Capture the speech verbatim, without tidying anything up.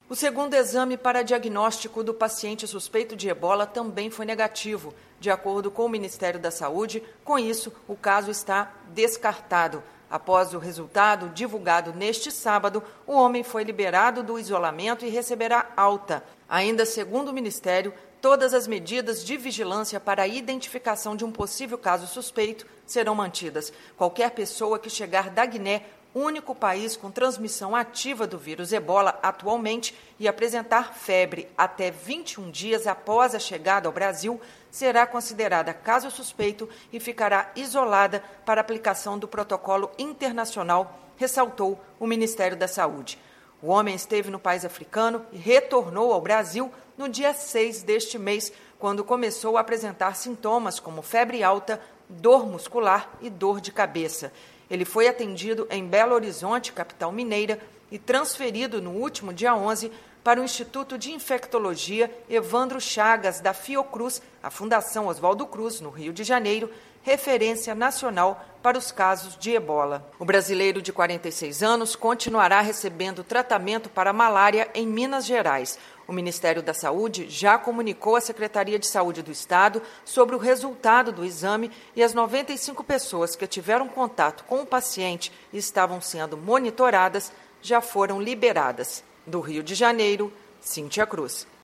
O segundo exame para diagnóstico do paciente suspeito de ebola também foi negativo. De acordo com o Ministério da Saúde, com isso, o caso está descartado. Após o resultado divulgado neste sábado, o homem foi liberado do isolamento e receberá alta. Ainda segundo o Ministério, todas as medidas de vigilância para a identificação de um possível caso suspeito serão mantidas. Qualquer pessoa que chegar da Guiné, único país com transmissão ativa do vírus ebola atualmente, e apresentar febre até vinte e um dias após a chegada ao Brasil, será considerada caso suspeito e ficará isolada para aplicação do protocolo internacional, ressaltou o Ministério da Saúde. O homem esteve no país africano e retornou ao Brasil no dia seis deste mês, quando começou a apresentar sintomas como febre alta, dor muscular e dor de cabeça. Ele foi atendido em Belo Horizonte, capital mineira, e transferido no último dia onze para o Instituto de Infectologia Evandro Chagas, da Fiocruz, a Fundação Oswaldo Cruz, no Rio de Janeiro, referência nacional para os casos de ebola. O brasileiro de quarenta e seis anos continuará recebendo tratamento para malária em Minas Gerais. O Ministério da Saúde já comunicou à Secretaria de Saúde do Estado sobre o resultado do exame e as noventa e cinco pessoas que tiveram contato com o paciente e estavam sendo monitoradas já foram liberadas. Do Rio de Janeiro, Cíntia Cruz.